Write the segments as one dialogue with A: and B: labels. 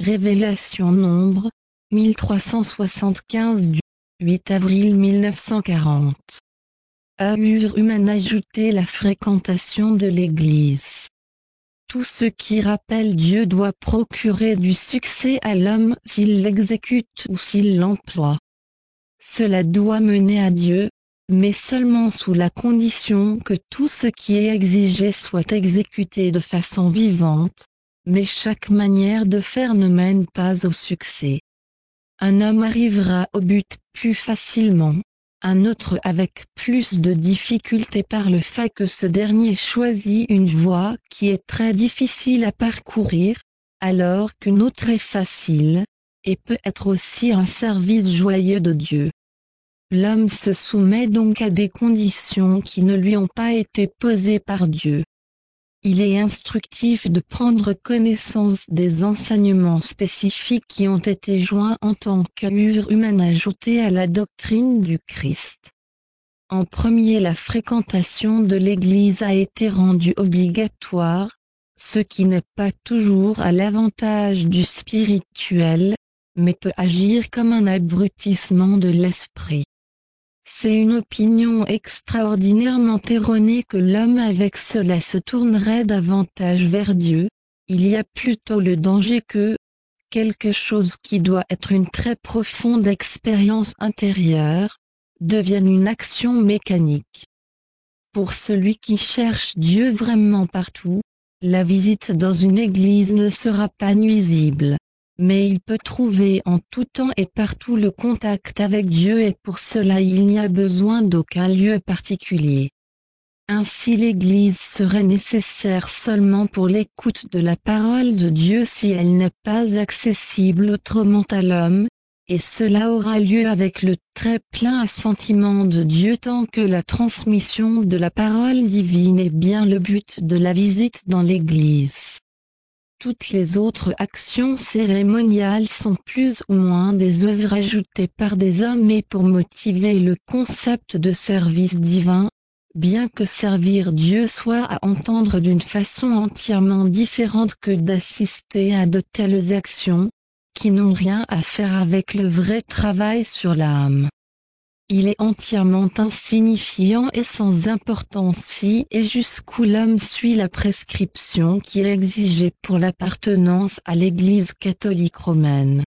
A: Révélation Nombre, 1375 du 8 avril 1940. Allure humaine ajouter la fréquentation de l'Église. Tout ce qui rappelle Dieu doit procurer du succès à l'homme s'il l'exécute ou s'il l'emploie. Cela doit mener à Dieu, mais seulement sous la condition que tout ce qui est exigé soit exécuté de façon vivante, mais chaque manière de faire ne mène pas au succès. Un homme arrivera au but plus facilement, un autre avec plus de difficultés par le fait que ce dernier choisit une voie qui est très difficile à parcourir, alors qu'une autre est facile, et peut être aussi un service joyeux de Dieu. L'homme se soumet donc à des conditions qui ne lui ont pas été posées par Dieu. Il est instructif de prendre connaissance des enseignements spécifiques qui ont été joints en tant qu'allure humaine ajoutée à la doctrine du Christ. En premier, la fréquentation de l'Église a été rendue obligatoire, ce qui n'est pas toujours à l'avantage du spirituel, mais peut agir comme un abrutissement de l'esprit. C'est une opinion extraordinairement erronée que l'homme avec cela se tournerait davantage vers Dieu. Il y a plutôt le danger que quelque chose qui doit être une très profonde expérience intérieure devienne une action mécanique. Pour celui qui cherche Dieu vraiment partout, la visite dans une église ne sera pas nuisible. Mais il peut trouver en tout temps et partout le contact avec Dieu et pour cela il n'y a besoin d'aucun lieu particulier. Ainsi l'Église serait nécessaire seulement pour l'écoute de la parole de Dieu si elle n'est pas accessible autrement à l'homme, et cela aura lieu avec le très plein assentiment de Dieu tant que la transmission de la parole divine est bien le but de la visite dans l'Église. Toutes les autres actions cérémoniales sont plus ou moins des œuvres ajoutées par des hommes et pour motiver le concept de service divin, bien que servir Dieu soit à entendre d'une façon entièrement différente que d'assister à de telles actions, qui n'ont rien à faire avec le vrai travail sur l'âme. Il est entièrement insignifiant et sans importance si et jusqu'où l'homme suit la prescription qui est exigée pour l'appartenance à l'Église catholique romaine.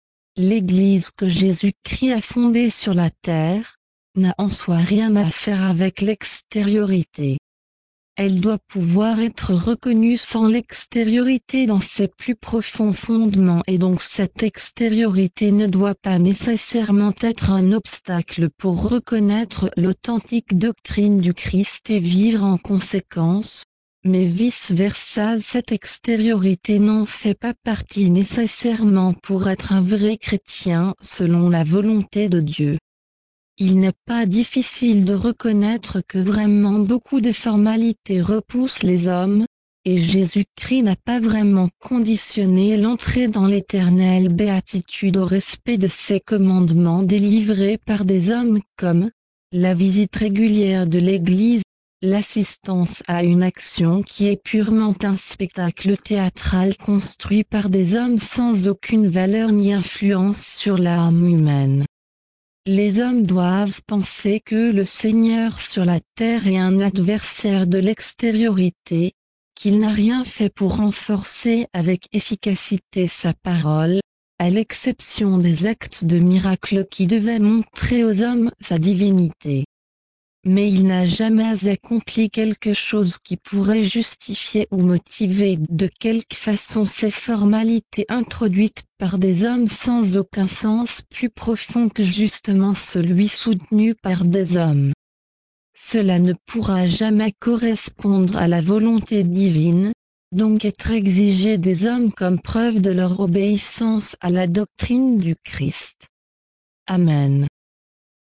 A: L'Église que Jésus-Christ a fondée sur la terre n'a en soi rien à faire avec l'extériorité. Elle doit pouvoir être reconnue sans l'extériorité dans ses plus profonds fondements et donc cette extériorité ne doit pas nécessairement être un obstacle pour reconnaître l'authentique doctrine du Christ et vivre en conséquence, mais vice-versa cette extériorité n'en fait pas partie nécessairement pour être un vrai chrétien selon la volonté de Dieu. Il n'est pas difficile de reconnaître que vraiment beaucoup de formalités repoussent les hommes, et Jésus-Christ n'a pas vraiment conditionné l'entrée dans l'éternelle béatitude au respect de ses commandements délivrés par des hommes comme la visite régulière de l'Église, l'assistance à une action qui est purement un spectacle théâtral construit par des hommes sans aucune valeur ni influence sur l'âme humaine. Les hommes doivent penser que le Seigneur sur la terre est un adversaire de l'extériorité, qu'il n'a rien fait pour renforcer avec efficacité sa parole, à l'exception des actes de miracle qui devaient montrer aux hommes sa divinité. Mais il n'a jamais accompli quelque chose qui pourrait justifier ou motiver de quelque façon ces formalités introduites par des hommes sans aucun sens plus profond que justement celui soutenu par des hommes. Cela ne pourra jamais correspondre à la volonté divine, donc être exigé des hommes comme preuve de leur obéissance à la doctrine du Christ. Amen.